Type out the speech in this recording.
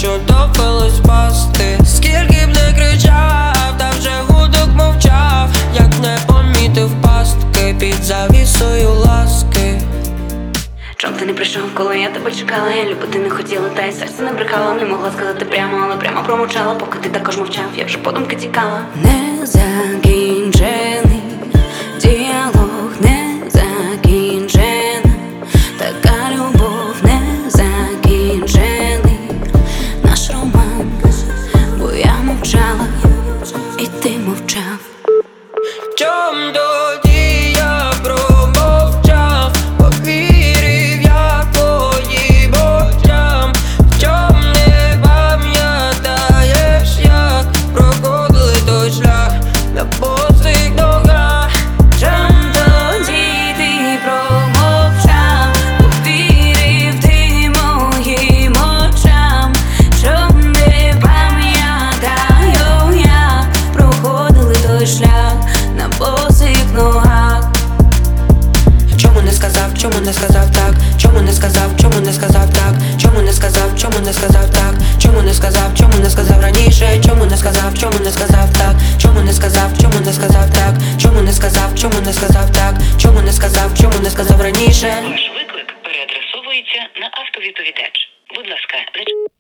що довелось пасти. Скільки б не кричав, та вже гудок мовчав, як не помітив пастки під завісою ласки. Чом ти не прийшов, коли я тебе чекала? Я любити не хотіла, та й серце не брехала. Не могла сказати прямо, але прямо промовчала. Поки ти також мовчав, я вже подумки тікала. Не закінчений діалог, не закінчена така любов, не закінчений наш роман. Бо я мовчала, і ти мовчав. Чом тоді я промовчав, повірив я твоїм очам? Чом не пам'ятаєш, як проходили той шлях на босих ногах? Чом Тоді ти промовчав, повірив ти моїм очам. Чом не пам'ятаю, як проходили той шлях на босих ногах? Чому не сказав, чому не сказав так? Чому не сказав, чому не сказав так? Чому не сказав, чому не сказав так? Чому не сказав, чому не сказав раніше? Чому не сказав, чому не сказав так? Чому не сказав, чому не сказав так? Чому не сказав, чому не сказав так? Чому не сказав, чому не сказав раніше? Ваш виклик переадресовується на автовідповідач. Будь ласка,